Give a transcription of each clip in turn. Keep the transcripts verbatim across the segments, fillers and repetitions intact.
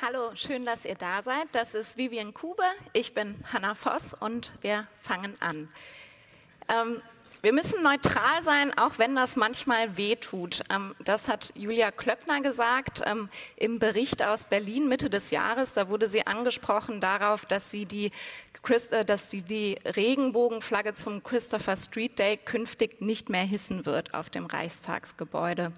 Hallo, schön, dass ihr da seid. Das ist Vivian Kube, ich bin Hannah Voss und wir fangen an. Ähm, wir müssen neutral sein, auch wenn das manchmal wehtut. Ähm, das hat Julia Klöckner gesagt ähm, im Bericht aus Berlin Mitte des Jahres. Da wurde sie angesprochen darauf, dass sie die, Christ- äh, dass sie die Regenbogenflagge zum Christopher Street Day künftig nicht mehr hissen wird auf dem Reichstagsgebäude.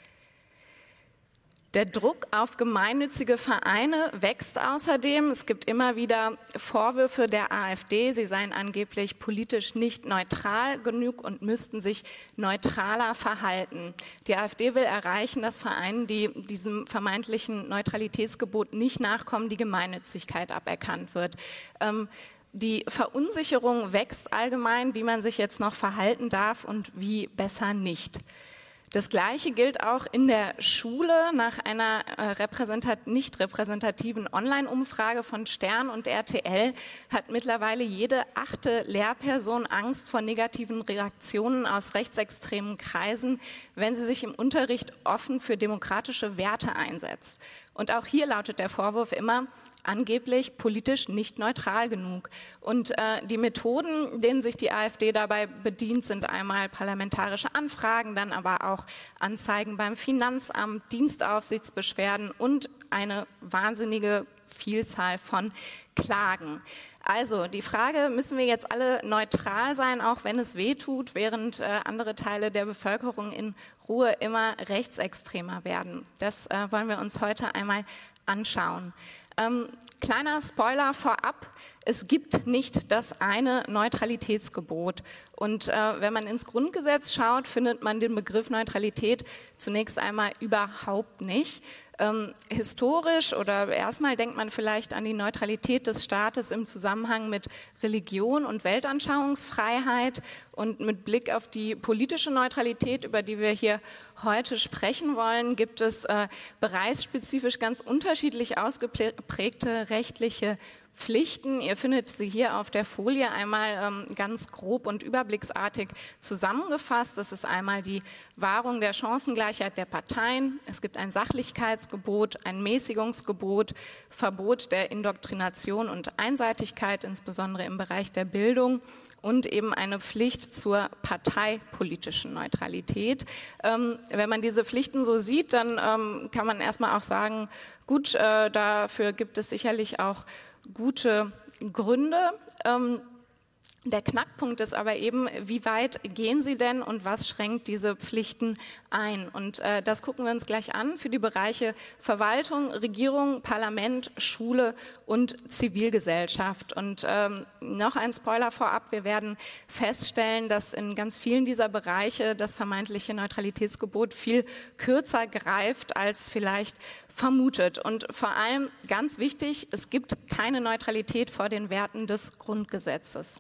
Der Druck auf gemeinnützige Vereine wächst außerdem. Es gibt immer wieder Vorwürfe der AfD, sie seien angeblich politisch nicht neutral genug und müssten sich neutraler verhalten. Die AfD will erreichen, dass Vereinen, die diesem vermeintlichen Neutralitätsgebot nicht nachkommen, die Gemeinnützigkeit aberkannt wird. Ähm, Die Verunsicherung wächst allgemein, wie man sich jetzt noch verhalten darf und wie besser nicht. Das Gleiche gilt auch in der Schule. Nach einer äh, repräsentat- nicht repräsentativen Online-Umfrage von Stern und R T L hat mittlerweile jede achte Lehrperson Angst vor negativen Reaktionen aus rechtsextremen Kreisen, wenn sie sich im Unterricht offen für demokratische Werte einsetzt. Und auch hier lautet der Vorwurf immer, angeblich politisch nicht neutral genug. Und äh, die Methoden, denen sich die AfD dabei bedient, sind einmal parlamentarische Anfragen, dann aber auch Anzeigen beim Finanzamt, Dienstaufsichtsbeschwerden und eine wahnsinnige Vielzahl von Klagen. Also die Frage, müssen wir jetzt alle neutral sein, auch wenn es weh tut, während äh, andere Teile der Bevölkerung in Ruhe immer rechtsextremer werden? Das äh, wollen wir uns heute einmal anschauen. Ähm, kleiner Spoiler vorab, es gibt nicht das eine Neutralitätsgebot. Und äh, wenn man ins Grundgesetz schaut, findet man den Begriff Neutralität zunächst einmal überhaupt nicht. Ähm, historisch oder erstmal denkt man vielleicht an die Neutralität des Staates im Zusammenhang mit Religion und Weltanschauungsfreiheit und mit Blick auf die politische Neutralität, über die wir hier heute sprechen wollen, gibt es äh, bereichsspezifisch ganz unterschiedlich ausgeprägte rechtliche Pflichten. Ihr findet sie hier auf der Folie einmal ähm, ganz grob und überblicksartig zusammengefasst. Das ist einmal die Wahrung der Chancengleichheit der Parteien. Es gibt ein Sachlichkeitsgebot, ein Mäßigungsgebot, Verbot der Indoktrination und Einseitigkeit, insbesondere im Bereich der Bildung, und eben eine Pflicht zur parteipolitischen Neutralität. Ähm, wenn man diese Pflichten so sieht, dann ähm, kann man erstmal auch sagen, gut, äh, dafür gibt es sicherlich auch gute Gründe. Ähm, Der Knackpunkt ist aber eben, wie weit gehen sie denn und was schränkt diese Pflichten ein? Und äh, das gucken wir uns gleich an für die Bereiche Verwaltung, Regierung, Parlament, Schule und Zivilgesellschaft. Und ähm, noch ein Spoiler vorab, wir werden feststellen, dass in ganz vielen dieser Bereiche das vermeintliche Neutralitätsgebot viel kürzer greift als vielleicht vermutet. Und vor allem ganz wichtig, es gibt keine Neutralität vor den Werten des Grundgesetzes.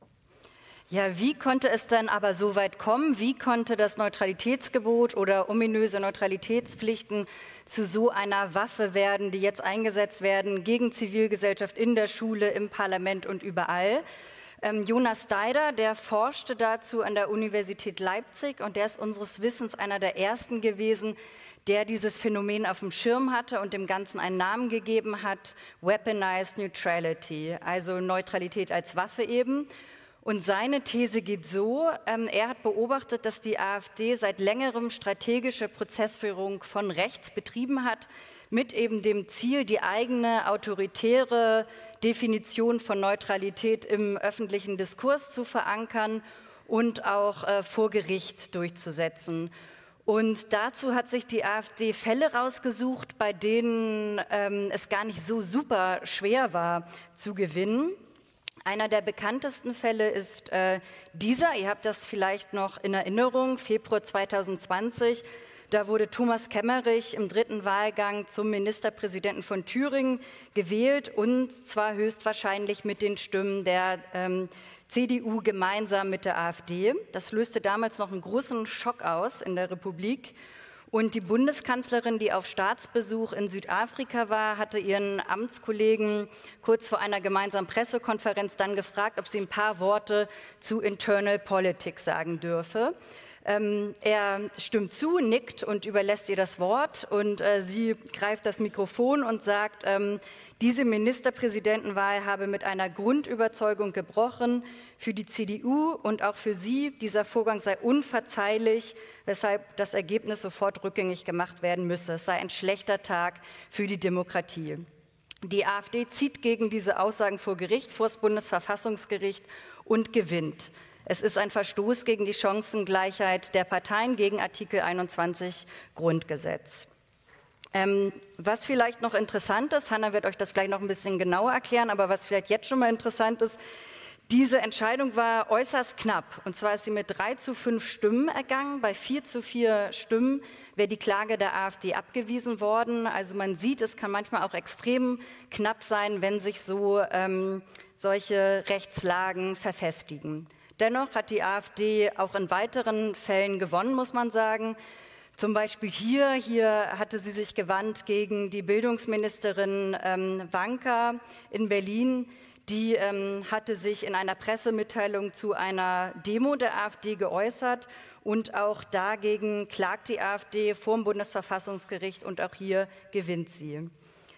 Ja, wie konnte es dann aber so weit kommen? Wie konnte das Neutralitätsgebot oder ominöse Neutralitätspflichten zu so einer Waffe werden, die jetzt eingesetzt werden gegen Zivilgesellschaft in der Schule, im Parlament und überall? Ähm, Jonas Deider, der forschte dazu an der Universität Leipzig und der ist unseres Wissens einer der ersten gewesen, der dieses Phänomen auf dem Schirm hatte und dem Ganzen einen Namen gegeben hat, Weaponized Neutrality, also Neutralität als Waffe eben. Und seine These geht so, ähm, er hat beobachtet, dass die AfD seit längerem strategische Prozessführung von rechts betrieben hat, mit eben dem Ziel, die eigene autoritäre Definition von Neutralität im öffentlichen Diskurs zu verankern und auch äh, vor Gericht durchzusetzen. Und dazu hat sich die AfD Fälle rausgesucht, bei denen ähm, es gar nicht so super schwer war zu gewinnen. Einer der bekanntesten Fälle ist äh, dieser, ihr habt das vielleicht noch in Erinnerung, Februar zwanzig zwanzig, da wurde Thomas Kemmerich im dritten Wahlgang zum Ministerpräsidenten von Thüringen gewählt und zwar höchstwahrscheinlich mit den Stimmen der ähm, C D U gemeinsam mit der AfD. Das löste damals noch einen großen Schock aus in der Republik. Und die Bundeskanzlerin, die auf Staatsbesuch in Südafrika war, hatte ihren Amtskollegen kurz vor einer gemeinsamen Pressekonferenz dann gefragt, ob sie ein paar Worte zu Internal Politics sagen dürfe. Ähm, er stimmt zu, nickt und überlässt ihr das Wort und äh, sie greift das Mikrofon und sagt, ähm, diese Ministerpräsidentenwahl habe mit einer Grundüberzeugung gebrochen. Für die C D U und auch für sie, dieser Vorgang sei unverzeihlich, weshalb das Ergebnis sofort rückgängig gemacht werden müsse. Es sei ein schlechter Tag für die Demokratie. Die AfD zieht gegen diese Aussagen vor Gericht, vor das Bundesverfassungsgericht und gewinnt. Es ist ein Verstoß gegen die Chancengleichheit der Parteien, gegen Artikel einundzwanzig Grundgesetz. Ähm, was vielleicht noch interessant ist, Hanna wird euch das gleich noch ein bisschen genauer erklären, aber was vielleicht jetzt schon mal interessant ist, diese Entscheidung war äußerst knapp. Und zwar ist sie mit drei zu fünf Stimmen ergangen. Bei vier zu vier Stimmen wäre die Klage der AfD abgewiesen worden. Also man sieht, es kann manchmal auch extrem knapp sein, wenn sich so ähm, solche Rechtslagen verfestigen. Dennoch hat die AfD auch in weiteren Fällen gewonnen, muss man sagen. Zum Beispiel hier, hier hatte sie sich gewandt gegen die Bildungsministerin ähm, Wanka in Berlin. Die ähm, hatte sich in einer Pressemitteilung zu einer Demo der AfD geäußert und auch dagegen klagt die AfD vor dem Bundesverfassungsgericht und auch hier gewinnt sie.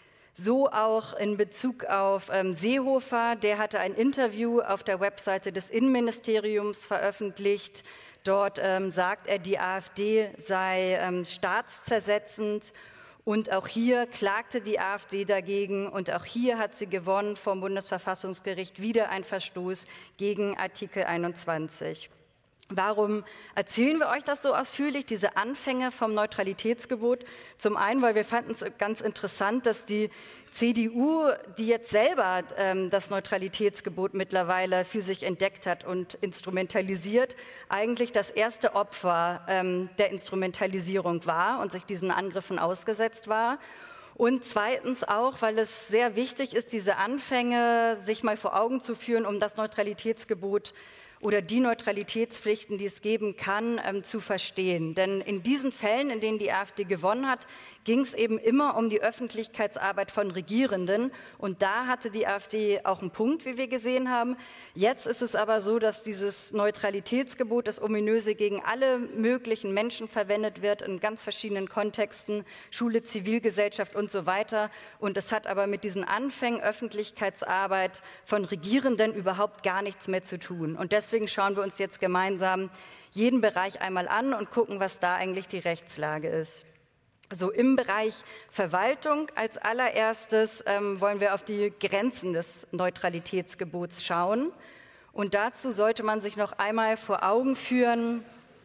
So auch in Bezug auf ähm, Seehofer, der hatte ein Interview auf der Webseite des Innenministeriums veröffentlicht. Dort ähm, sagt er, die AfD sei ähm, staatszersetzend. Und auch hier klagte die AfD dagegen und auch hier hat sie gewonnen vom Bundesverfassungsgericht, wieder ein Verstoß gegen Artikel einundzwanzig. Warum erzählen wir euch das so ausführlich, diese Anfänge vom Neutralitätsgebot? Zum einen, weil wir fanden es ganz interessant, dass die C D U, die jetzt selber ähm, das Neutralitätsgebot mittlerweile für sich entdeckt hat und instrumentalisiert, eigentlich das erste Opfer ähm, der Instrumentalisierung war und sich diesen Angriffen ausgesetzt war. Und zweitens auch, weil es sehr wichtig ist, diese Anfänge sich mal vor Augen zu führen, um das Neutralitätsgebot oder die Neutralitätspflichten, die es geben kann, ähm, zu verstehen. Denn in diesen Fällen, in denen die AfD gewonnen hat, ging es eben immer um die Öffentlichkeitsarbeit von Regierenden. Und da hatte die AfD auch einen Punkt, wie wir gesehen haben. Jetzt ist es aber so, dass dieses Neutralitätsgebot, das ominöse, gegen alle möglichen Menschen verwendet wird, in ganz verschiedenen Kontexten, Schule, Zivilgesellschaft und so weiter. Und es hat aber mit diesen Anfängen Öffentlichkeitsarbeit von Regierenden überhaupt gar nichts mehr zu tun. Und deswegen schauen wir uns jetzt gemeinsam jeden Bereich einmal an und gucken, was da eigentlich die Rechtslage ist. So im Bereich Verwaltung als allererstes ähm, wollen wir auf die Grenzen des Neutralitätsgebots schauen. Und dazu sollte man sich noch einmal vor Augen führen,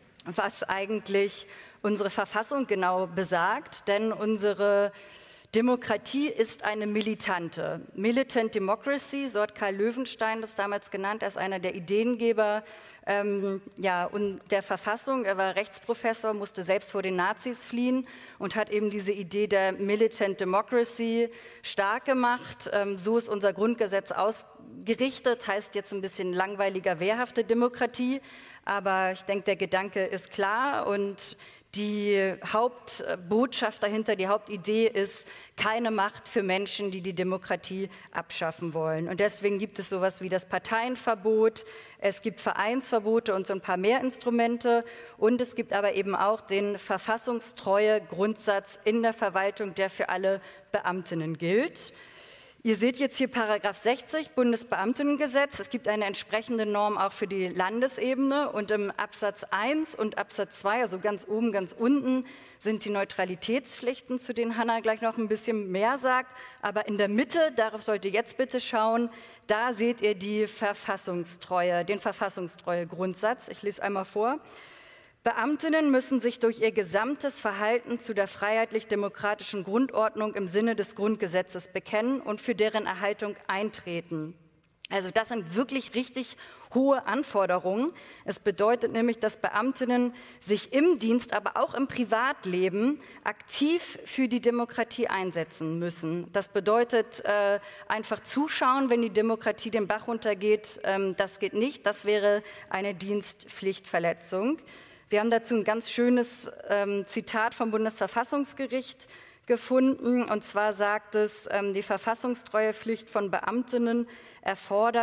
was eigentlich unsere Verfassung genau besagt. Denn unsere Demokratie ist eine militante. Militant Democracy, so hat Karl Löwenstein das damals genannt. Er ist einer der Ideengeber ähm, ja, und der Verfassung. Er war Rechtsprofessor, musste selbst vor den Nazis fliehen und hat eben diese Idee der Militant Democracy stark gemacht. Ähm, so ist unser Grundgesetz ausgerichtet, heißt jetzt ein bisschen langweiliger, wehrhafte Demokratie. Aber ich denke, der Gedanke ist klar und die Hauptbotschaft dahinter, die Hauptidee ist, keine Macht für Menschen, die die Demokratie abschaffen wollen. Und deswegen gibt es sowas wie das Parteienverbot, es gibt Vereinsverbote und so ein paar mehr Instrumente. Und es gibt aber eben auch den verfassungstreue Grundsatz in der Verwaltung, der für alle Beamtinnen gilt. Ihr seht jetzt hier Paragraph sechzig, Bundesbeamtinnengesetz. Es gibt eine entsprechende Norm auch für die Landesebene. Und im Absatz eins und Absatz zwei, also ganz oben, ganz unten, sind die Neutralitätspflichten, zu denen Hanna gleich noch ein bisschen mehr sagt. Aber in der Mitte, darauf sollt ihr jetzt bitte schauen, da seht ihr die Verfassungstreue, den verfassungstreue Grundsatz. Ich lese einmal vor. Beamtinnen müssen sich durch ihr gesamtes Verhalten zu der freiheitlich-demokratischen Grundordnung im Sinne des Grundgesetzes bekennen und für deren Erhaltung eintreten. Also das sind wirklich richtig hohe Anforderungen. Es bedeutet nämlich, dass Beamtinnen sich im Dienst, aber auch im Privatleben aktiv für die Demokratie einsetzen müssen. Das bedeutet äh, einfach zuschauen, wenn die Demokratie den Bach runtergeht. Ähm, das geht nicht. Das wäre eine Dienstpflichtverletzung. Wir haben dazu ein ganz schönes ähm, Zitat vom Bundesverfassungsgericht gefunden. Und zwar sagt es, ähm, die Verfassungstreuepflicht von Beamtinnen erfordert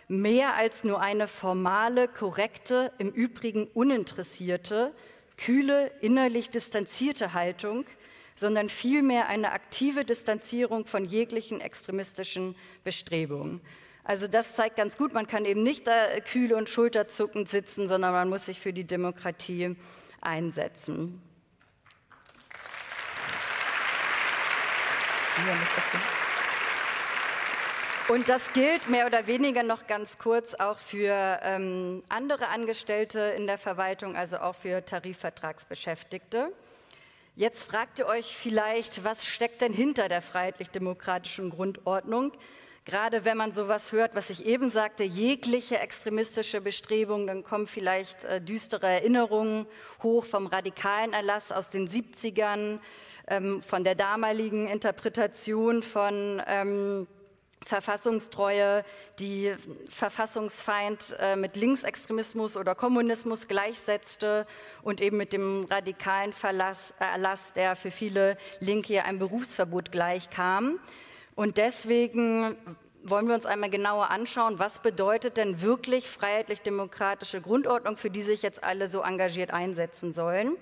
mehr als nur eine formale, korrekte, im Übrigen uninteressierte, kühle, innerlich distanzierte Haltung, sondern vielmehr eine aktive Distanzierung von jeglichen extremistischen Bestrebungen. Also das zeigt ganz gut, man kann eben nicht da kühl und schulterzuckend sitzen, sondern man muss sich für die Demokratie einsetzen. Und das gilt mehr oder weniger noch ganz kurz auch für ähm, andere Angestellte in der Verwaltung, also auch für Tarifvertragsbeschäftigte. Jetzt fragt ihr euch vielleicht, was steckt denn hinter der freiheitlich-demokratischen Grundordnung? Gerade wenn man sowas hört, was ich eben sagte, jegliche extremistische Bestrebungen, dann kommen vielleicht äh, düstere Erinnerungen hoch vom radikalen Erlass aus den siebzigern, ähm, von der damaligen Interpretation von ähm, Verfassungstreue, die Verfassungsfeind äh, mit Linksextremismus oder Kommunismus gleichsetzte und eben mit dem radikalen Verlass, äh, Erlass, der für viele Linke ein Berufsverbot gleichkam. Und deswegen wollen wir uns einmal genauer anschauen, was bedeutet denn wirklich freiheitlich-demokratische Grundordnung, für die sich jetzt alle so engagiert einsetzen sollen.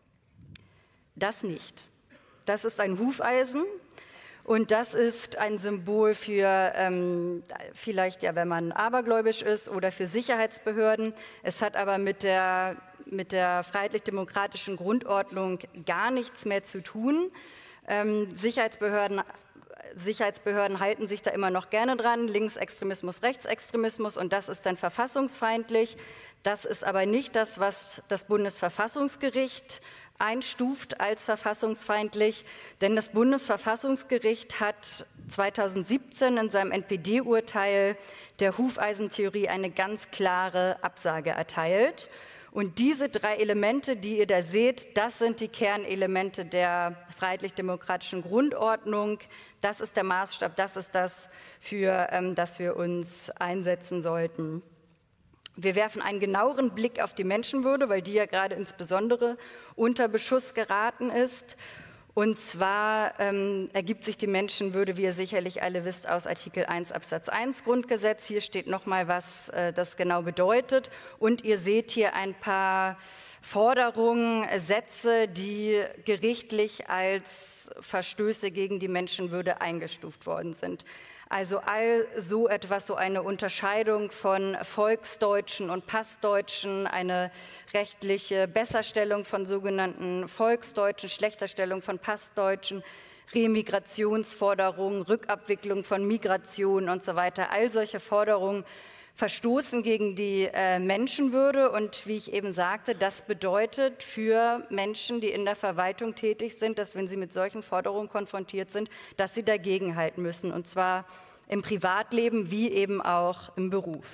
Das nicht. Das ist ein Hufeisen. Und das ist ein Symbol für ähm, vielleicht, ja, wenn man abergläubisch ist oder für Sicherheitsbehörden. Es hat aber mit der, mit der freiheitlich-demokratischen Grundordnung gar nichts mehr zu tun. Ähm, Sicherheitsbehörden, Sicherheitsbehörden halten sich da immer noch gerne dran, Linksextremismus, Rechtsextremismus, und das ist dann verfassungsfeindlich. Das ist aber nicht das, was das Bundesverfassungsgericht einstuft als verfassungsfeindlich, denn das Bundesverfassungsgericht hat zweitausendsiebzehn in seinem N P D-Urteil der Hufeisentheorie eine ganz klare Absage erteilt. Und diese drei Elemente, die ihr da seht, das sind die Kernelemente der freiheitlich-demokratischen Grundordnung. Das ist der Maßstab, das ist das, für ähm, das wir uns einsetzen sollten. Wir werfen einen genaueren Blick auf die Menschenwürde, weil die ja gerade insbesondere unter Beschuss geraten ist. Und zwar ähm, ergibt sich die Menschenwürde, wie ihr sicherlich alle wisst, aus Artikel eins Absatz eins Grundgesetz. Hier steht nochmal, was äh, das genau bedeutet. Und ihr seht hier ein paar Forderungen, Sätze, die gerichtlich als Verstöße gegen die Menschenwürde eingestuft worden sind. Also all so etwas, so eine Unterscheidung von Volksdeutschen und Passdeutschen, eine rechtliche Besserstellung von sogenannten Volksdeutschen, Schlechterstellung von Passdeutschen, Remigrationsforderungen, Rückabwicklung von Migration und so weiter. All solche Forderungen verstoßen gegen die äh, Menschenwürde und wie ich eben sagte, das bedeutet für Menschen, die in der Verwaltung tätig sind, dass wenn sie mit solchen Forderungen konfrontiert sind, dass sie dagegenhalten müssen, und zwar im Privatleben wie eben auch im Beruf.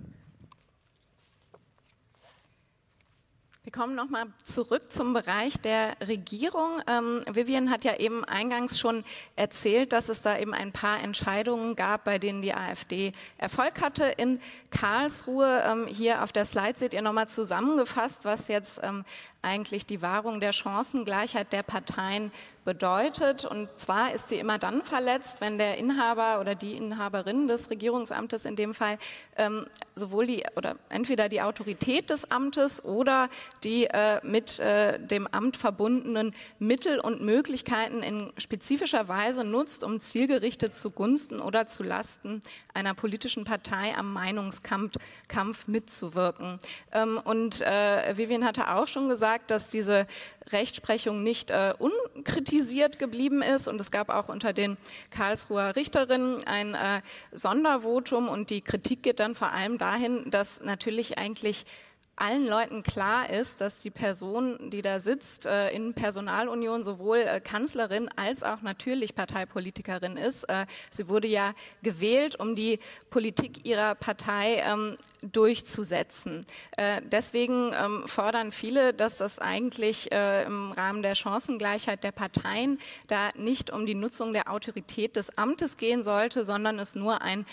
Wir kommen nochmal zurück zum Bereich der Regierung. Ähm, Vivian hat ja eben eingangs schon erzählt, dass es da eben ein paar Entscheidungen gab, bei denen die AfD Erfolg hatte in Karlsruhe. Ähm, hier auf der Slide seht ihr nochmal zusammengefasst, was jetzt ähm, eigentlich die Wahrung der Chancengleichheit der Parteien bedeutet. Und zwar ist sie immer dann verletzt, wenn der Inhaber oder die Inhaberin des Regierungsamtes in dem Fall ähm, sowohl die oder entweder die Autorität des Amtes oder die äh, mit äh, dem Amt verbundenen Mittel und Möglichkeiten in spezifischer Weise nutzt, um zielgerichtet zugunsten oder zu Lasten einer politischen Partei am Meinungskampf Kampf mitzuwirken. Ähm, und äh, Vivian hatte auch schon gesagt, dass diese Rechtsprechung nicht äh, unkritisiert geblieben ist, und es gab auch unter den Karlsruher Richterinnen ein äh, Sondervotum, und die Kritik geht dann vor allem dahin, dass natürlich eigentlich allen Leuten klar ist, dass die Person, die da sitzt, äh, in Personalunion sowohl äh, Kanzlerin als auch natürlich Parteipolitikerin ist. Äh, sie wurde ja gewählt, um die Politik ihrer Partei ähm, durchzusetzen. Äh, deswegen ähm, fordern viele, dass das eigentlich äh, im Rahmen der Chancengleichheit der Parteien da nicht um die Nutzung der Autorität des Amtes gehen sollte, sondern es nur ein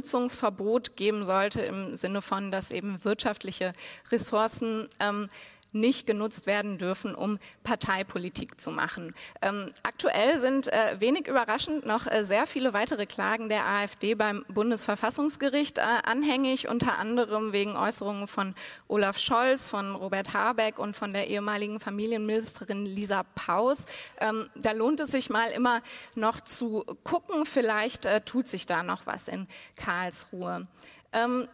Ressourcennutzungsverbot geben sollte im Sinne von, dass eben wirtschaftliche Ressourcen ähm, nicht genutzt werden dürfen, um Parteipolitik zu machen. Ähm, aktuell sind äh, wenig überraschend noch äh, sehr viele weitere Klagen der AfD beim Bundesverfassungsgericht äh, anhängig, unter anderem wegen Äußerungen von Olaf Scholz, von Robert Habeck und von der ehemaligen Familienministerin Lisa Paus. Ähm, da lohnt es sich mal immer noch zu gucken, vielleicht äh, tut sich da noch was in Karlsruhe. Ähm,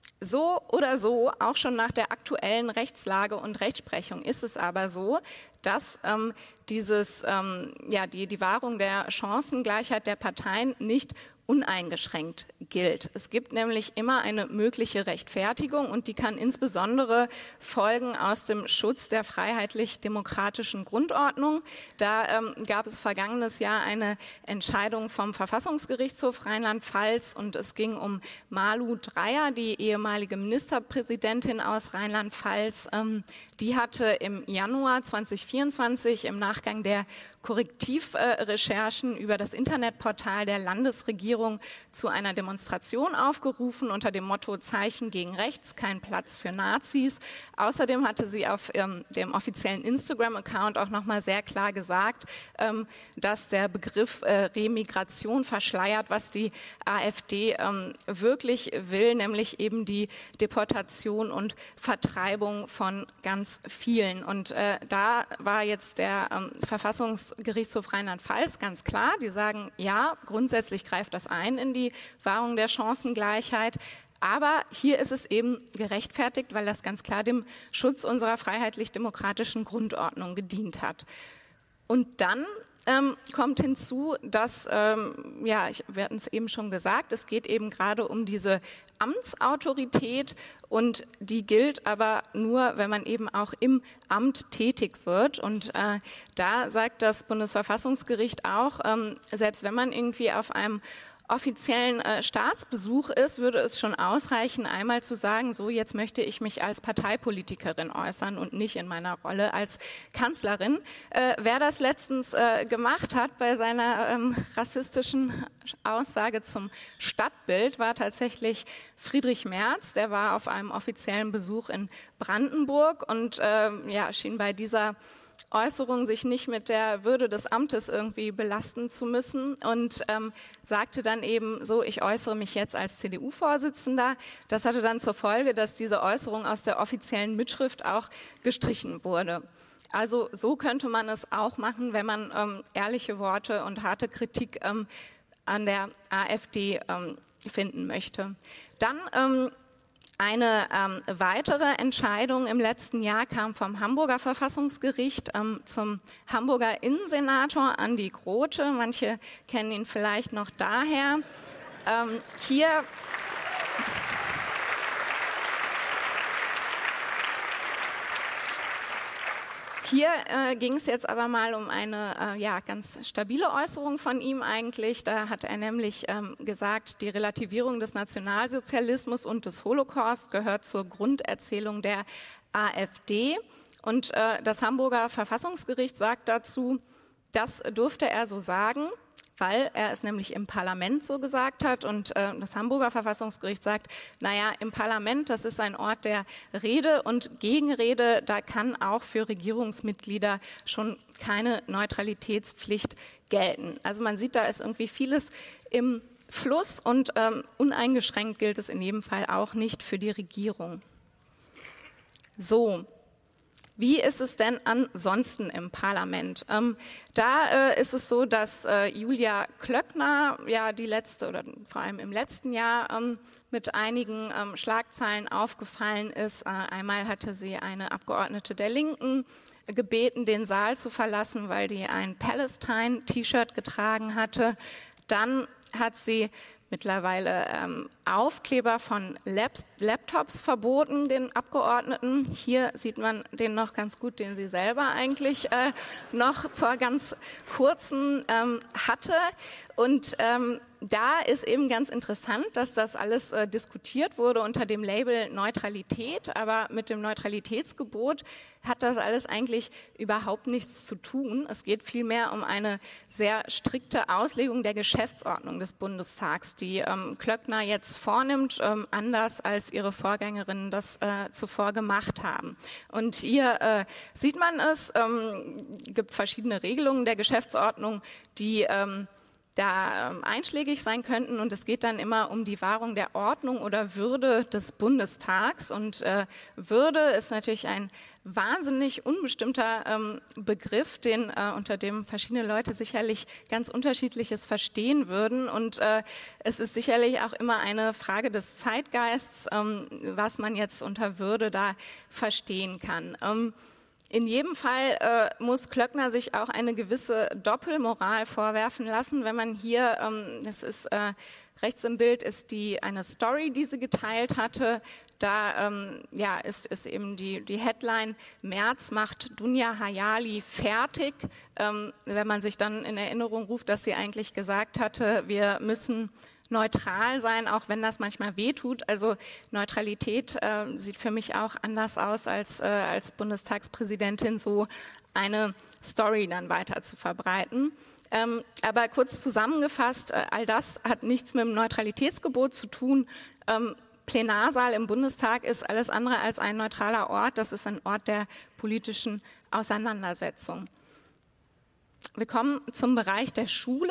So oder so, auch schon nach der aktuellen Rechtslage und Rechtsprechung ist es aber so, dass ähm, dieses, ähm, ja, die, die Wahrung der Chancengleichheit der Parteien nicht uneingeschränkt gilt. Es gibt nämlich immer eine mögliche Rechtfertigung und die kann insbesondere folgen aus dem Schutz der freiheitlich-demokratischen Grundordnung. Da ähm, gab es vergangenes Jahr eine Entscheidung vom Verfassungsgerichtshof Rheinland-Pfalz und es ging um Malu Dreyer, die ehemalige Ministerpräsidentin aus Rheinland-Pfalz. Ähm, die hatte im Januar zweitausendvierundzwanzig im Nachgang der Korrektivrecherchen äh, über das Internetportal der Landesregierung zu einer Demonstration aufgerufen unter dem Motto Zeichen gegen rechts, kein Platz für Nazis. Außerdem hatte sie auf ähm, dem offiziellen Instagram-Account auch nochmal sehr klar gesagt, ähm, dass der Begriff äh, Remigration verschleiert, was die AfD ähm, wirklich will, nämlich eben die Deportation und Vertreibung von ganz vielen. Und äh, da war jetzt der ähm, Verfassungsgerichtshof Rheinland-Pfalz ganz klar. Die sagen, ja, grundsätzlich greift das ein in die Wahrung der Chancengleichheit. Aber hier ist es eben gerechtfertigt, weil das ganz klar dem Schutz unserer freiheitlich-demokratischen Grundordnung gedient hat. Und dann ähm, kommt hinzu, dass, ähm, ja, ich, wir hatten es eben schon gesagt, es geht eben gerade um diese Amtsautorität und die gilt aber nur, wenn man eben auch im Amt tätig wird. Und äh, da sagt das Bundesverfassungsgericht auch, ähm, selbst wenn man irgendwie auf einem offiziellen äh, Staatsbesuch ist, würde es schon ausreichen, einmal zu sagen, so jetzt möchte ich mich als Parteipolitikerin äußern und nicht in meiner Rolle als Kanzlerin. Äh, wer das letztens äh, gemacht hat bei seiner ähm, rassistischen Aussage zum Stadtbild, war tatsächlich Friedrich Merz. Der war auf einem offiziellen Besuch in Brandenburg und äh, ja, schien bei dieser Äußerung, sich nicht mit der Würde des Amtes irgendwie belasten zu müssen und ähm, sagte dann eben so, ich äußere mich jetzt als C D U-Vorsitzender. Das hatte dann zur Folge, dass diese Äußerung aus der offiziellen Mitschrift auch gestrichen wurde. Also so könnte man es auch machen, wenn man ähm, ehrliche Worte und harte Kritik ähm, an der AfD ähm, finden möchte. Dann ähm, Eine ähm, weitere Entscheidung im letzten Jahr kam vom Hamburger Verfassungsgericht ähm, zum Hamburger Innensenator Andi Grote. Manche kennen ihn vielleicht noch daher. Ähm, hier Hier äh, ging es jetzt aber mal um eine äh, ja, ganz stabile Äußerung von ihm eigentlich. Da hat er nämlich ähm, gesagt, die Relativierung des Nationalsozialismus und des Holocaust gehört zur Grunderzählung der AfD. Und äh, das Hamburger Verfassungsgericht sagt dazu, das durfte er so sagen, weil er es nämlich im Parlament so gesagt hat. Und äh, das Hamburger Verfassungsgericht sagt, naja, im Parlament, das ist ein Ort der Rede und Gegenrede, da kann auch für Regierungsmitglieder schon keine Neutralitätspflicht gelten. Also man sieht, da ist irgendwie vieles im Fluss und ähm, uneingeschränkt gilt es in jedem Fall auch nicht für die Regierung. So. Wie ist es denn ansonsten im Parlament? Ähm, da äh, ist es so, dass äh, Julia Klöckner ja die letzte oder vor allem im letzten Jahr ähm, mit einigen ähm, Schlagzeilen aufgefallen ist. Äh, einmal hatte sie eine Abgeordnete der Linken gebeten, den Saal zu verlassen, weil die ein Palestine-T-Shirt getragen hatte. Dann hat sie mittlerweile ähm, Aufkleber von Labs, Laptops verboten, den Abgeordneten. Hier sieht man den noch ganz gut, den sie selber eigentlich äh, noch vor ganz kurzem ähm, hatte. Und ähm, da ist eben ganz interessant, dass das alles äh, diskutiert wurde unter dem Label Neutralität, aber mit dem Neutralitätsgebot hat das alles eigentlich überhaupt nichts zu tun. Es geht vielmehr um eine sehr strikte Auslegung der Geschäftsordnung Geschäftsordnung des Bundestags, die ähm, Klöckner jetzt vornimmt, ähm, anders als ihre Vorgängerinnen das äh, zuvor gemacht haben. Und hier äh, sieht man es, ähm, gibt verschiedene Regelungen der Geschäftsordnung, die ähm, da ähm, einschlägig sein könnten, und es geht dann immer um die Wahrung der Ordnung oder Würde des Bundestags, und äh, Würde ist natürlich ein wahnsinnig unbestimmter ähm, Begriff, den äh, unter dem verschiedene Leute sicherlich ganz Unterschiedliches verstehen würden, und äh, es ist sicherlich auch immer eine Frage des Zeitgeists, ähm, was man jetzt unter Würde da verstehen kann. Ähm, In jedem Fall äh, muss Klöckner sich auch eine gewisse Doppelmoral vorwerfen lassen, wenn man hier, ähm, das ist äh, rechts im Bild, ist die eine Story, die sie geteilt hatte. Da ähm, ja, ist, ist eben die, die Headline: Merz macht Dunja Hayali fertig. Ähm, wenn man sich dann in Erinnerung ruft, dass sie eigentlich gesagt hatte, wir müssen neutral sein, auch wenn das manchmal wehtut. Also Neutralität äh, sieht für mich auch anders aus, als, äh, als Bundestagspräsidentin so eine Story dann weiter zu verbreiten. Ähm, aber kurz zusammengefasst, äh, all das hat nichts mit dem Neutralitätsgebot zu tun. Ähm, Plenarsaal im Bundestag ist alles andere als ein neutraler Ort. Das ist ein Ort der politischen Auseinandersetzung. Wir kommen zum Bereich der Schule.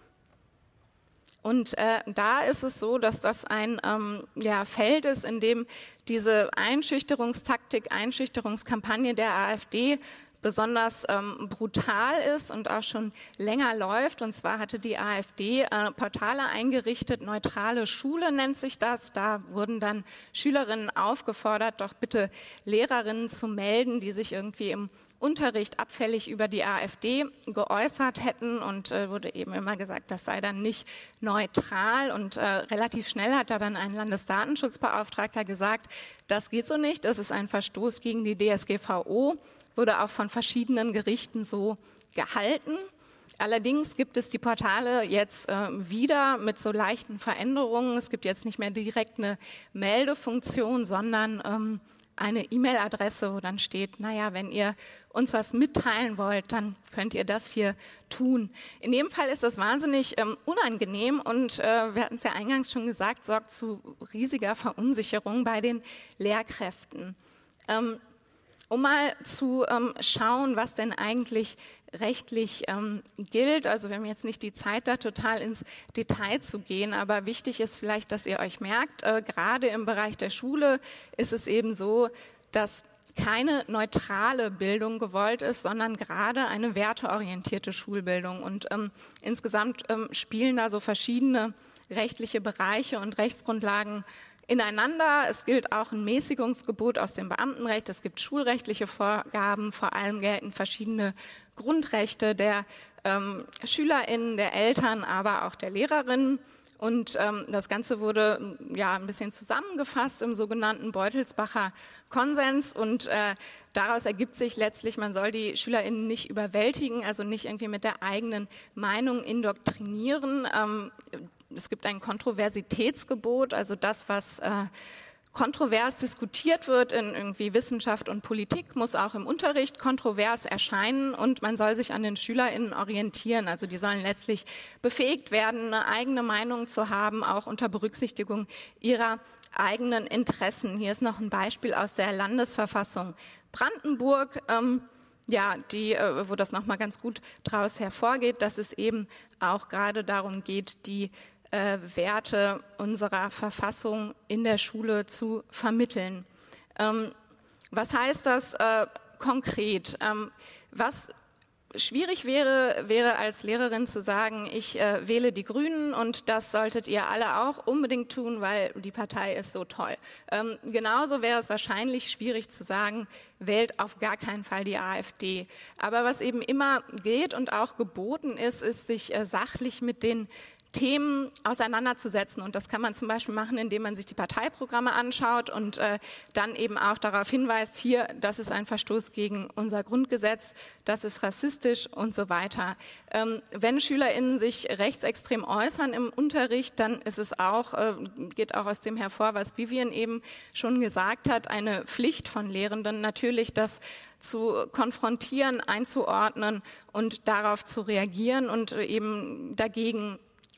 Und äh, da ist es so, dass das ein ähm, ja, Feld ist, in dem diese Einschüchterungstaktik, Einschüchterungskampagne der AfD besonders ähm, brutal ist und auch schon länger läuft. Und zwar hatte die AfD äh, Portale eingerichtet, neutrale Schule nennt sich das. Da wurden dann Schülerinnen aufgefordert, doch bitte Lehrerinnen zu melden, die sich irgendwie im Unterricht abfällig über die AfD geäußert hätten, und äh, wurde eben immer gesagt, das sei dann nicht neutral, und äh, relativ schnell hat da dann ein Landesdatenschutzbeauftragter gesagt, das geht so nicht, das ist ein Verstoß gegen die D S G V O, wurde auch von verschiedenen Gerichten so gehalten. Allerdings gibt es die Portale jetzt äh, wieder mit so leichten Veränderungen. Es gibt jetzt nicht mehr direkt eine Meldefunktion, sondern ähm, eine E-Mail-Adresse, wo dann steht, naja, wenn ihr uns was mitteilen wollt, dann könnt ihr das hier tun. In dem Fall ist das wahnsinnig ähm, unangenehm, und äh, wir hatten es ja eingangs schon gesagt, sorgt zu riesiger Verunsicherung bei den Lehrkräften. Ähm, um mal zu ähm, schauen, was denn eigentlich rechtlich ähm, gilt. Also wir haben jetzt nicht die Zeit, da total ins Detail zu gehen, aber wichtig ist vielleicht, dass ihr euch merkt, äh, gerade im Bereich der Schule ist es eben so, dass keine neutrale Bildung gewollt ist, sondern gerade eine werteorientierte Schulbildung. Und ähm, insgesamt ähm, spielen da so verschiedene rechtliche Bereiche und Rechtsgrundlagen ineinander. Es gilt auch ein Mäßigungsgebot aus dem Beamtenrecht. Es gibt schulrechtliche Vorgaben. Vor allem gelten verschiedene Grundrechte der ähm, SchülerInnen, der Eltern, aber auch der Lehrerinnen. Und ähm, das Ganze wurde ja ein bisschen zusammengefasst im sogenannten Beutelsbacher Konsens. Und äh, daraus ergibt sich letztlich, man soll die SchülerInnen nicht überwältigen, also nicht irgendwie mit der eigenen Meinung indoktrinieren. Ähm, Es gibt ein Kontroversitätsgebot, also das, was äh, kontrovers diskutiert wird in irgendwie Wissenschaft und Politik, muss auch im Unterricht kontrovers erscheinen, und man soll sich an den SchülerInnen orientieren. Also die sollen letztlich befähigt werden, eine eigene Meinung zu haben, auch unter Berücksichtigung ihrer eigenen Interessen. Hier ist noch ein Beispiel aus der Landesverfassung Brandenburg. Ähm, Ja, die, wo das nochmal ganz gut daraus hervorgeht, dass es eben auch gerade darum geht, die äh, Werte unserer Verfassung in der Schule zu vermitteln. Ähm, was heißt das äh, konkret? Ähm, was schwierig wäre, wäre als Lehrerin zu sagen, ich äh, wähle die Grünen und das solltet ihr alle auch unbedingt tun, weil die Partei ist so toll. Ähm, genauso wäre es wahrscheinlich schwierig zu sagen, wählt auf gar keinen Fall die AfD. Aber was eben immer geht und auch geboten ist, ist, sich äh, sachlich mit den Themen auseinanderzusetzen. Und das kann man zum Beispiel machen, indem man sich die Parteiprogramme anschaut und äh, dann eben auch darauf hinweist, hier, das ist ein Verstoß gegen unser Grundgesetz, das ist rassistisch und so weiter. Ähm, wenn SchülerInnen sich rechtsextrem äußern im Unterricht, dann ist es auch, äh, geht auch aus dem hervor, was Vivian eben schon gesagt hat, eine Pflicht von Lehrenden natürlich, das zu konfrontieren, einzuordnen und darauf zu reagieren und eben dagegen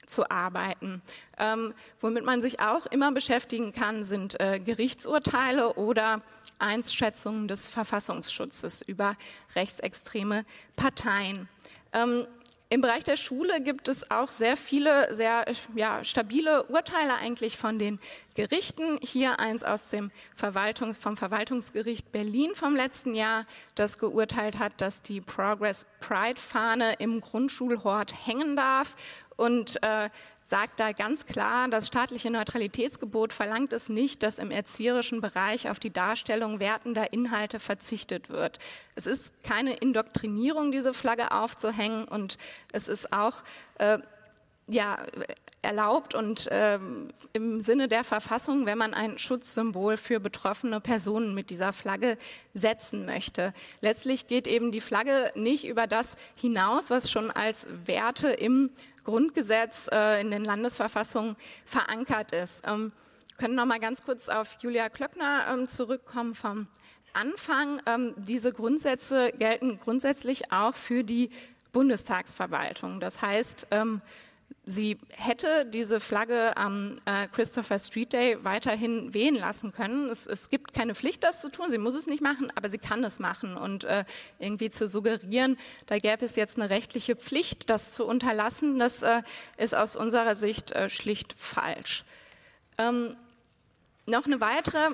zu arbeiten. Ähm, womit man sich auch immer beschäftigen kann, sind äh, Gerichtsurteile oder Einschätzungen des Verfassungsschutzes über rechtsextreme Parteien. Ähm, Im Bereich der Schule gibt es auch sehr viele, sehr ja, stabile Urteile eigentlich von den Gerichten. Hier eins aus dem Verwaltungs-, vom Verwaltungsgericht Berlin vom letzten Jahr, das geurteilt hat, dass die Progress Pride-Fahne im Grundschulhort hängen darf und äh, sagt da ganz klar, das staatliche Neutralitätsgebot verlangt es nicht, dass im erzieherischen Bereich auf die Darstellung wertender Inhalte verzichtet wird. Es ist keine Indoktrinierung, diese Flagge aufzuhängen, und es ist auch äh, ja, erlaubt und äh, im Sinne der Verfassung, wenn man ein Schutzsymbol für betroffene Personen mit dieser Flagge setzen möchte. Letztlich geht eben die Flagge nicht über das hinaus, was schon als Werte im Grundgesetz äh, in den Landesverfassungen verankert ist. Ähm, wir können noch mal ganz kurz auf Julia Klöckner ähm, zurückkommen vom Anfang. Ähm, diese Grundsätze gelten grundsätzlich auch für die Bundestagsverwaltung. Das heißt, ähm, sie hätte diese Flagge am äh, Christopher Street Day weiterhin wehen lassen können. Es, es gibt keine Pflicht, das zu tun. Sie muss es nicht machen, aber sie kann es machen. Und äh, irgendwie zu suggerieren, da gäbe es jetzt eine rechtliche Pflicht, das zu unterlassen, das äh, ist aus unserer Sicht äh, schlicht falsch. Ähm, noch eine weitere...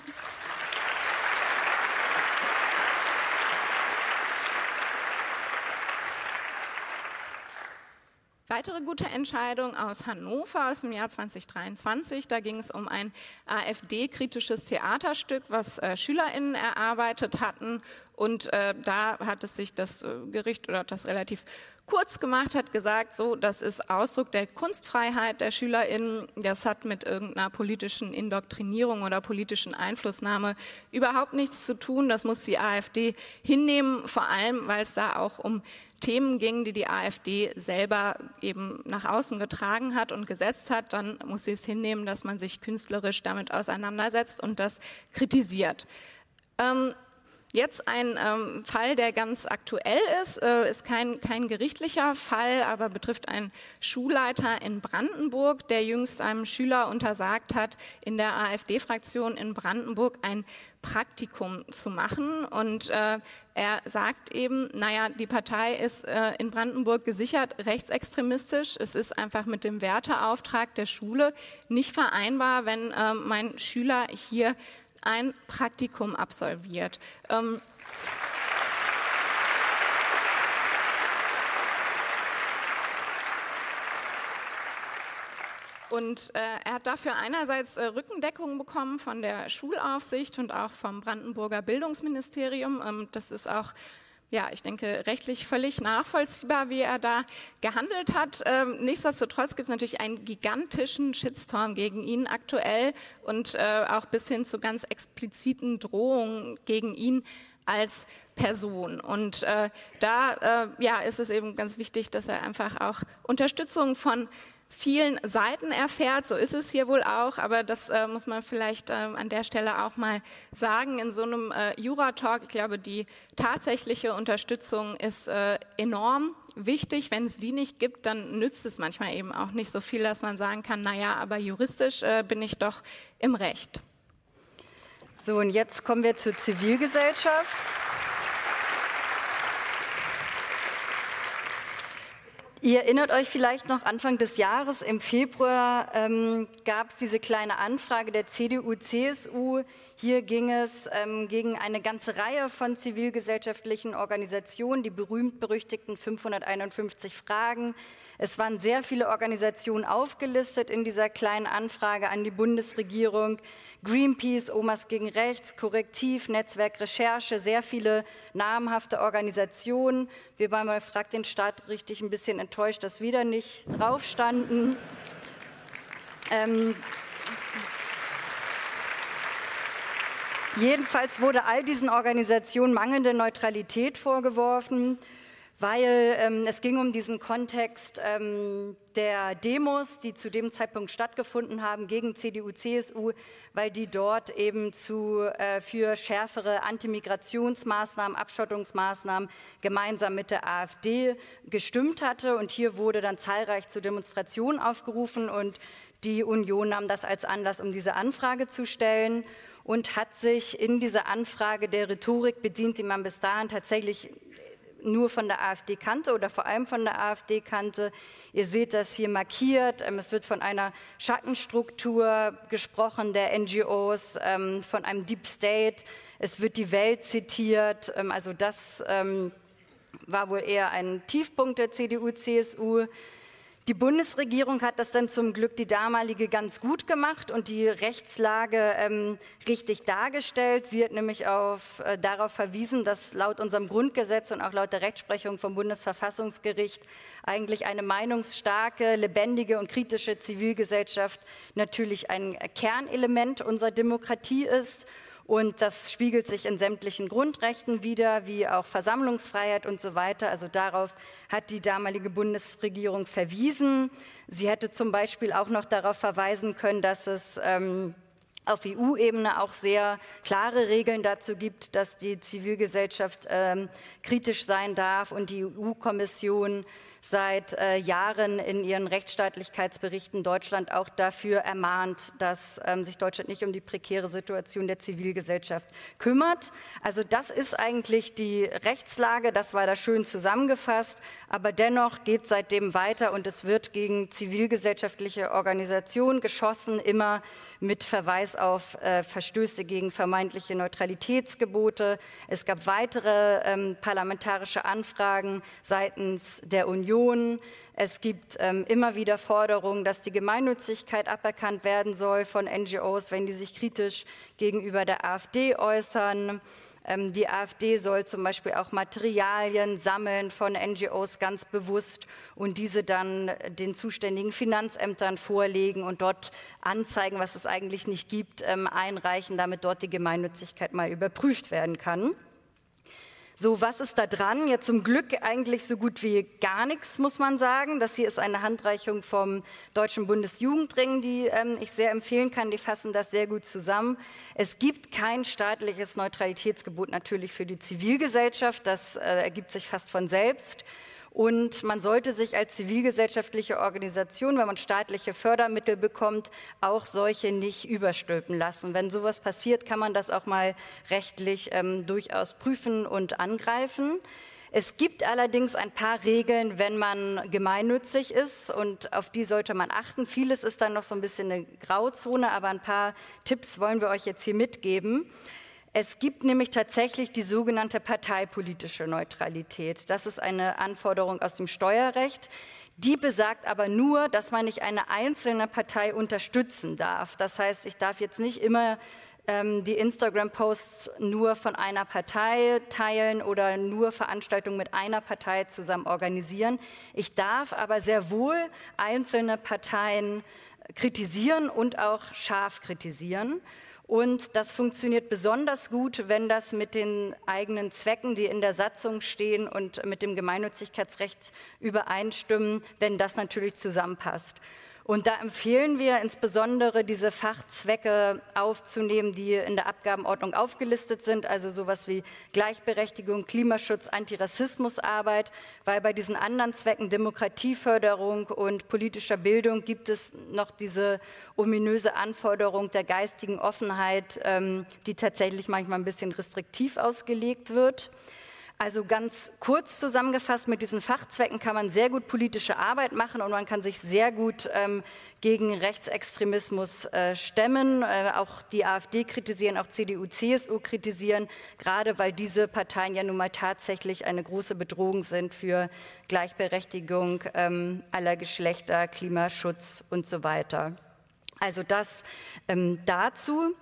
Weitere gute Entscheidung aus Hannover aus dem Jahr zweitausenddreiundzwanzig, da ging es um ein AfD-kritisches Theaterstück, was äh, SchülerInnen erarbeitet hatten, und äh, da hat es sich das äh, Gericht oder das relativ kurz gemacht, hat gesagt, so, das ist Ausdruck der Kunstfreiheit der SchülerInnen, das hat mit irgendeiner politischen Indoktrinierung oder politischen Einflussnahme überhaupt nichts zu tun, das muss die AfD hinnehmen, vor allem, weil es da auch um Themen ging, die die AfD selber eben nach außen getragen hat und gesetzt hat, dann muss sie es hinnehmen, dass man sich künstlerisch damit auseinandersetzt und das kritisiert. Ähm, Jetzt ein ähm, Fall, der ganz aktuell ist, äh, ist kein, kein gerichtlicher Fall, aber betrifft einen Schulleiter in Brandenburg, der jüngst einem Schüler untersagt hat, in der AfD-Fraktion in Brandenburg ein Praktikum zu machen. Und äh, er sagt eben, naja, die Partei ist äh, in Brandenburg gesichert rechtsextremistisch. Es ist einfach mit dem Werteauftrag der Schule nicht vereinbar, wenn äh, mein Schüler hier ein Praktikum absolviert. Ähm Und äh, er hat dafür einerseits äh, Rückendeckung bekommen von der Schulaufsicht und auch vom Brandenburger Bildungsministerium. Ähm, das ist auch, ja, ich denke, rechtlich völlig nachvollziehbar, wie er da gehandelt hat. Ähm, nichtsdestotrotz gibt es natürlich einen gigantischen Shitstorm gegen ihn aktuell und äh, auch bis hin zu ganz expliziten Drohungen gegen ihn als Person. Und äh, da äh, ja, ist es eben ganz wichtig, dass er einfach auch Unterstützung von vielen Seiten erfährt, so ist es hier wohl auch, aber das äh, muss man vielleicht äh, an der Stelle auch mal sagen. In so einem äh, Jura-Talk, ich glaube, die tatsächliche Unterstützung ist äh, enorm wichtig. Wenn es die nicht gibt, dann nützt es manchmal eben auch nicht so viel, dass man sagen kann, naja, aber juristisch äh, bin ich doch im Recht. So, und jetzt kommen wir zur Zivilgesellschaft. Ihr erinnert euch vielleicht noch, Anfang des Jahres, im Februar, ähm, gab es diese kleine Anfrage der C D U C S U. Hier ging es ähm, gegen eine ganze Reihe von zivilgesellschaftlichen Organisationen, die berühmt-berüchtigten fünfhunderteinundfünfzig Fragen. Es waren sehr viele Organisationen aufgelistet in dieser kleinen Anfrage an die Bundesregierung. Greenpeace, Omas gegen Rechts, Korrektiv, Netzwerk Recherche, sehr viele namhafte Organisationen. Wir waren mal Frag den Staat richtig ein bisschen enttäuscht, dass wieder nicht drauf standen. Ähm, jedenfalls wurde all diesen Organisationen mangelnde Neutralität vorgeworfen. weil ähm, es ging um diesen Kontext ähm, der Demos, die zu dem Zeitpunkt stattgefunden haben gegen C D U, C S U, weil die dort eben zu, äh, für schärfere Antimigrationsmaßnahmen, Abschottungsmaßnahmen gemeinsam mit der AfD gestimmt hatte. Und hier wurde dann zahlreich zu Demonstrationen aufgerufen und die Union nahm das als Anlass, um diese Anfrage zu stellen und hat sich in dieser Anfrage der Rhetorik bedient, die man bis dahin tatsächlich nur von der AfD kannte oder vor allem von der AfD kannte. Ihr seht das hier markiert. Es wird von einer Schattenstruktur gesprochen der N G Os, von einem Deep State. Es wird die Welt zitiert. Also das war wohl eher ein Tiefpunkt der C D U, C S U. Die Bundesregierung hat das dann zum Glück, die damalige, ganz gut gemacht und die Rechtslage ähm, richtig dargestellt. Sie hat nämlich auf, äh, darauf verwiesen, dass laut unserem Grundgesetz und auch laut der Rechtsprechung vom Bundesverfassungsgericht eigentlich eine meinungsstarke, lebendige und kritische Zivilgesellschaft natürlich ein Kernelement unserer Demokratie ist. Und das spiegelt sich in sämtlichen Grundrechten wider, wie auch Versammlungsfreiheit und so weiter. Also darauf hat die damalige Bundesregierung verwiesen. Sie hätte zum Beispiel auch noch darauf verweisen können, dass es ähm, auf E U-Ebene auch sehr klare Regeln dazu gibt, dass die Zivilgesellschaft ähm, kritisch sein darf und die E U-Kommission seit äh, Jahren in ihren Rechtsstaatlichkeitsberichten Deutschland auch dafür ermahnt, dass ähm, sich Deutschland nicht um die prekäre Situation der Zivilgesellschaft kümmert. Also das ist eigentlich die Rechtslage, das war da schön zusammengefasst, aber dennoch geht seitdem weiter und es wird gegen zivilgesellschaftliche Organisationen geschossen, immer mit Verweis auf äh, Verstöße gegen vermeintliche Neutralitätsgebote. Es gab weitere ähm, parlamentarische Anfragen seitens der Union. Es gibt ähm, immer wieder Forderungen, dass die Gemeinnützigkeit aberkannt werden soll von N G Os, wenn die sich kritisch gegenüber der AfD äußern. Ähm, die AfD soll zum Beispiel auch Materialien sammeln von N G Os ganz bewusst und diese dann den zuständigen Finanzämtern vorlegen und dort Anzeigen, was es eigentlich nicht gibt, ähm, einreichen, damit dort die Gemeinnützigkeit mal überprüft werden kann. So, was ist da dran? Ja, zum Glück eigentlich so gut wie gar nichts, muss man sagen. Das hier ist eine Handreichung vom Deutschen Bundesjugendring, die ähm, ich sehr empfehlen kann. Die fassen das sehr gut zusammen. Es gibt kein staatliches Neutralitätsgebot natürlich für die Zivilgesellschaft. Das äh, ergibt sich fast von selbst. Und man sollte sich als zivilgesellschaftliche Organisation, wenn man staatliche Fördermittel bekommt, auch solche nicht überstülpen lassen. Wenn sowas passiert, kann man das auch mal rechtlich ähm, durchaus prüfen und angreifen. Es gibt allerdings ein paar Regeln, wenn man gemeinnützig ist und auf die sollte man achten. Vieles ist dann noch so ein bisschen eine Grauzone, aber ein paar Tipps wollen wir euch jetzt hier mitgeben. Es gibt nämlich tatsächlich die sogenannte parteipolitische Neutralität. Das ist eine Anforderung aus dem Steuerrecht. Die besagt aber nur, dass man nicht eine einzelne Partei unterstützen darf. Das heißt, ich darf jetzt nicht immer ähm, die Instagram-Posts nur von einer Partei teilen oder nur Veranstaltungen mit einer Partei zusammen organisieren. Ich darf aber sehr wohl einzelne Parteien kritisieren und auch scharf kritisieren. Und das funktioniert besonders gut, wenn das mit den eigenen Zwecken, die in der Satzung stehen und mit dem Gemeinnützigkeitsrecht übereinstimmen, wenn das natürlich zusammenpasst. Und da empfehlen wir insbesondere, diese Fachzwecke aufzunehmen, die in der Abgabenordnung aufgelistet sind, also sowas wie Gleichberechtigung, Klimaschutz, Antirassismusarbeit, weil bei diesen anderen Zwecken Demokratieförderung und politischer Bildung gibt es noch diese ominöse Anforderung der geistigen Offenheit, die tatsächlich manchmal ein bisschen restriktiv ausgelegt wird. Also ganz kurz zusammengefasst, mit diesen Fachzwecken kann man sehr gut politische Arbeit machen und man kann sich sehr gut ähm, gegen Rechtsextremismus äh, stemmen. Äh, auch die AfD kritisieren, auch C D U, C S U kritisieren, gerade weil diese Parteien ja nun mal tatsächlich eine große Bedrohung sind für Gleichberechtigung ähm, aller Geschlechter, Klimaschutz und so weiter. Also das ähm, dazu.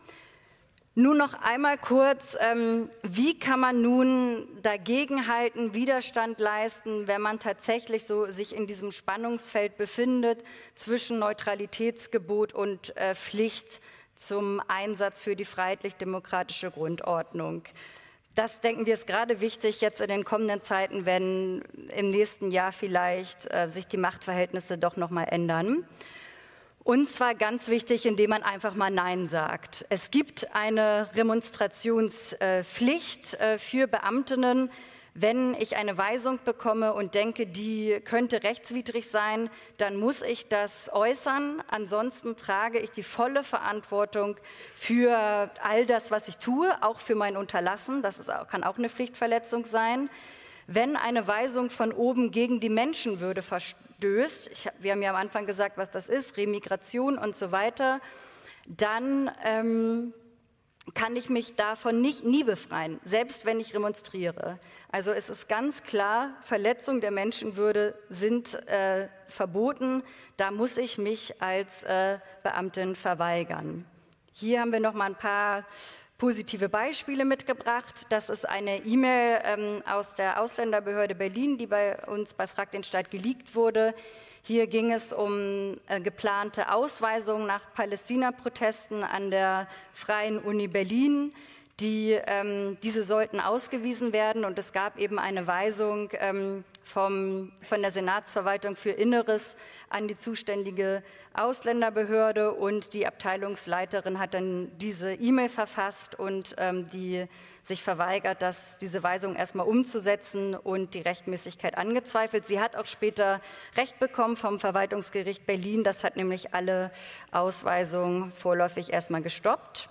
Nun noch einmal kurz, ähm, wie kann man nun dagegenhalten, Widerstand leisten, wenn man tatsächlich so sich in diesem Spannungsfeld befindet zwischen Neutralitätsgebot und äh, Pflicht zum Einsatz für die freiheitlich-demokratische Grundordnung. Das, denken wir, ist gerade wichtig jetzt in den kommenden Zeiten, wenn im nächsten Jahr vielleicht äh, sich die Machtverhältnisse doch noch mal ändern. Und zwar ganz wichtig, indem man einfach mal Nein sagt. Es gibt eine Remonstrationspflicht äh, für Beamtinnen. Wenn ich eine Weisung bekomme und denke, die könnte rechtswidrig sein, dann muss ich das äußern. Ansonsten trage ich die volle Verantwortung für all das, was ich tue, auch für mein Unterlassen. Das ist auch, kann auch eine Pflichtverletzung sein. Wenn eine Weisung von oben gegen die Menschenwürde verstößt, ich, wir haben ja am Anfang gesagt, was das ist, Remigration und so weiter, dann ähm, kann ich mich davon nicht, nie befreien, selbst wenn ich remonstriere. Also es ist ganz klar, Verletzungen der Menschenwürde sind äh, verboten. Da muss ich mich als äh, Beamtin verweigern. Hier haben wir noch mal ein paar positive Beispiele mitgebracht. Das ist eine E-Mail ähm, aus der Ausländerbehörde Berlin, die bei uns bei Frag den Staat geleakt wurde. Hier ging es um äh, geplante Ausweisungen nach Palästina-Protesten an der Freien Uni Berlin. Die, ähm, diese sollten ausgewiesen werden und es gab eben eine Weisung ähm, vom, von der Senatsverwaltung für Inneres an die zuständige Ausländerbehörde und die Abteilungsleiterin hat dann diese E-Mail verfasst und ähm, die sich verweigert, dass diese Weisung erstmal umzusetzen und die Rechtmäßigkeit angezweifelt. Sie hat auch später Recht bekommen vom Verwaltungsgericht Berlin, das hat nämlich alle Ausweisungen vorläufig erstmal gestoppt.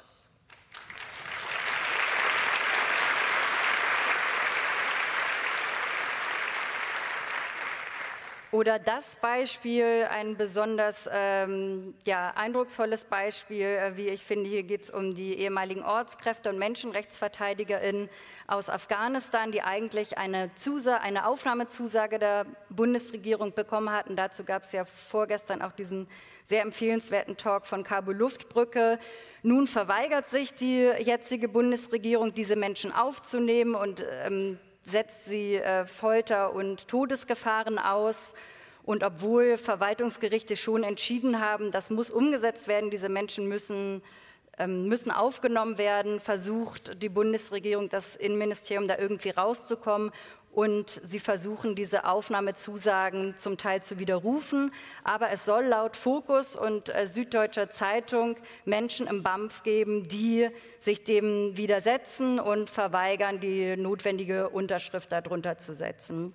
Oder das Beispiel, ein besonders ähm, ja, eindrucksvolles Beispiel, äh, wie ich finde, hier geht es um die ehemaligen Ortskräfte und MenschenrechtsverteidigerInnen aus Afghanistan, die eigentlich eine, Zusa- eine Aufnahmezusage der Bundesregierung bekommen hatten. Dazu gab es ja vorgestern auch diesen sehr empfehlenswerten Talk von Kabul Luftbrücke. Nun verweigert sich die jetzige Bundesregierung, diese Menschen aufzunehmen und ähm, setzt sie äh, Folter und Todesgefahren aus. Und obwohl Verwaltungsgerichte schon entschieden haben, das muss umgesetzt werden, diese Menschen müssen, ähm, müssen aufgenommen werden, versucht die Bundesregierung, das Innenministerium da irgendwie rauszukommen. Und sie versuchen, diese Aufnahmezusagen zum Teil zu widerrufen. Aber es soll laut Fokus und äh, Süddeutscher Zeitung Menschen im B A M F geben, die sich dem widersetzen und verweigern, die notwendige Unterschrift darunter zu setzen.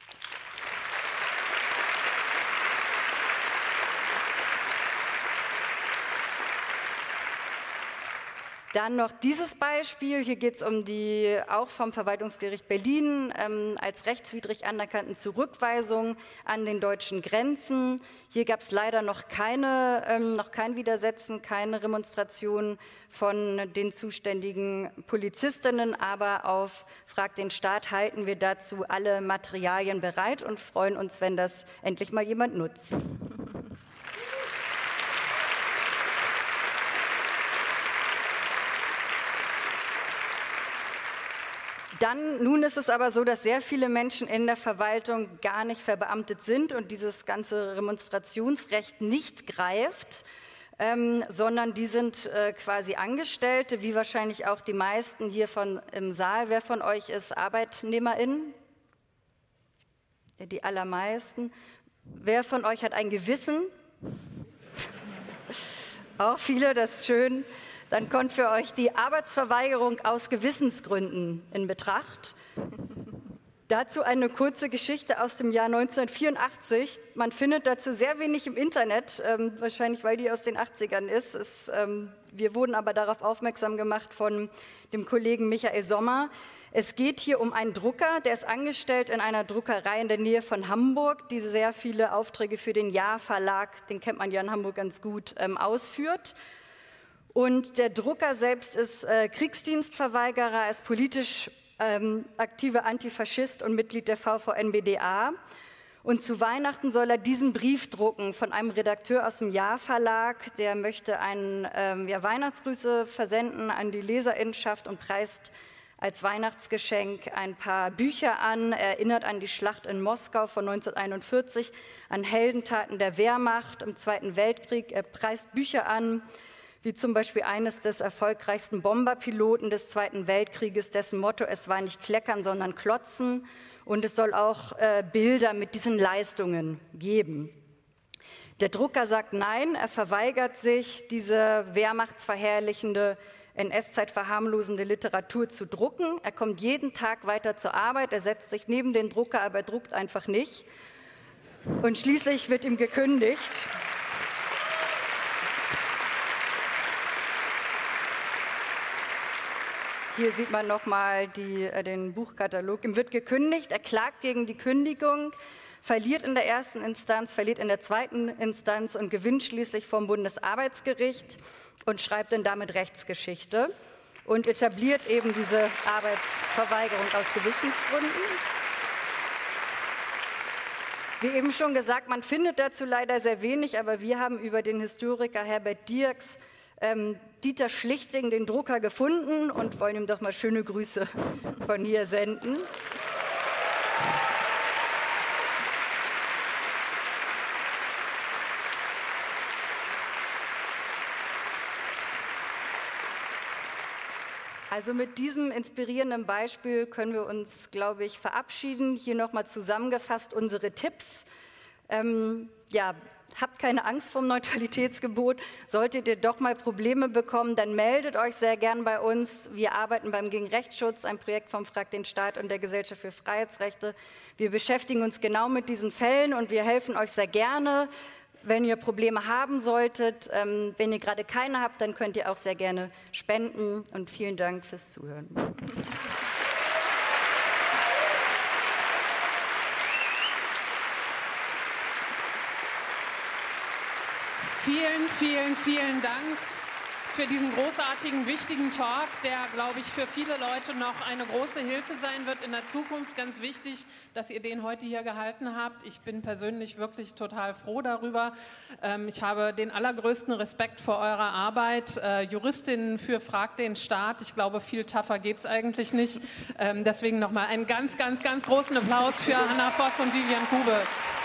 Dann noch dieses Beispiel, hier geht es um die auch vom Verwaltungsgericht Berlin ähm, als rechtswidrig anerkannten Zurückweisung an den deutschen Grenzen. Hier gab es leider noch, keine, ähm, noch kein Widersetzen, keine Remonstration von den zuständigen Polizistinnen, aber auf Frag den Staat halten wir dazu alle Materialien bereit und freuen uns, wenn das endlich mal jemand nutzt. Dann, nun ist es aber so, dass sehr viele Menschen in der Verwaltung gar nicht verbeamtet sind und dieses ganze Remonstrationsrecht nicht greift, ähm, sondern die sind äh, quasi Angestellte, wie wahrscheinlich auch die meisten hier von, im Saal. Wer von euch ist ArbeitnehmerInnen? Ja, die allermeisten. Wer von euch hat ein Gewissen? Auch viele, das ist schön. Dann kommt für euch die Arbeitsverweigerung aus Gewissensgründen in Betracht. Dazu eine kurze Geschichte aus dem Jahr neunzehnhundertvierundachtzig. Man findet dazu sehr wenig im Internet, ähm, wahrscheinlich weil die aus den achtzigern ist. Es, ähm, wir wurden aber darauf aufmerksam gemacht von dem Kollegen Michael Sommer. Es geht hier um einen Drucker, der ist angestellt in einer Druckerei in der Nähe von Hamburg, die sehr viele Aufträge für den Jahr-Verlag, den kennt man ja in Hamburg ganz gut, ähm, ausführt. Und der Drucker selbst ist äh, Kriegsdienstverweigerer, er ist politisch ähm, aktiver Antifaschist und Mitglied der V V N B D A. Und zu Weihnachten soll er diesen Brief drucken von einem Redakteur aus dem Jahr-Verlag, der möchte einen, ähm, ja, Weihnachtsgrüße versenden an die Leserinnenschaft und preist als Weihnachtsgeschenk ein paar Bücher an, erinnert an die Schlacht in Moskau von neunzehnhunderteinundvierzig, an Heldentaten der Wehrmacht im Zweiten Weltkrieg. Er preist Bücher an wie zum Beispiel eines des erfolgreichsten Bomberpiloten des Zweiten Weltkrieges, dessen Motto, es war nicht Kleckern, sondern Klotzen. Und es soll auch äh, Bilder mit diesen Leistungen geben. Der Drucker sagt nein, er verweigert sich, diese wehrmachtsverherrlichende, N S-Zeit verharmlosende Literatur zu drucken. Er kommt jeden Tag weiter zur Arbeit, er setzt sich neben den Drucker, aber er druckt einfach nicht. Und schließlich wird ihm gekündigt. Hier sieht man nochmal äh, den Buchkatalog. Ihm wird gekündigt, er klagt gegen die Kündigung, verliert in der ersten Instanz, verliert in der zweiten Instanz und gewinnt schließlich vom Bundesarbeitsgericht und schreibt dann damit Rechtsgeschichte und etabliert eben diese Arbeitsverweigerung aus Gewissensgründen. Wie eben schon gesagt, man findet dazu leider sehr wenig, aber wir haben über den Historiker Herbert Dirks ähm, Dieter Schlichting, den Drucker, gefunden und wollen ihm doch mal schöne Grüße von hier senden. Also mit diesem inspirierenden Beispiel können wir uns, glaube ich, verabschieden. Hier nochmal zusammengefasst unsere Tipps. Ähm, ja, habt keine Angst vor dem Neutralitätsgebot. Solltet ihr doch mal Probleme bekommen, dann meldet euch sehr gern bei uns. Wir arbeiten beim Gegenrechtsschutz, ein Projekt vom Frag den Staat und der Gesellschaft für Freiheitsrechte. Wir beschäftigen uns genau mit diesen Fällen und wir helfen euch sehr gerne. Wenn ihr Probleme haben solltet, ähm, wenn ihr gerade keine habt, dann könnt ihr auch sehr gerne spenden. Und vielen Dank fürs Zuhören. Vielen, vielen, vielen Dank für diesen großartigen, wichtigen Talk, der, glaube ich, für viele Leute noch eine große Hilfe sein wird in der Zukunft. Ganz wichtig, dass ihr den heute hier gehalten habt. Ich bin persönlich wirklich total froh darüber. Ich habe den allergrößten Respekt vor eurer Arbeit. Juristinnen für Frag den Staat. Ich glaube, viel tougher geht es eigentlich nicht. Deswegen nochmal einen ganz, ganz, ganz großen Applaus für Hannah Voss und Vivian Kube.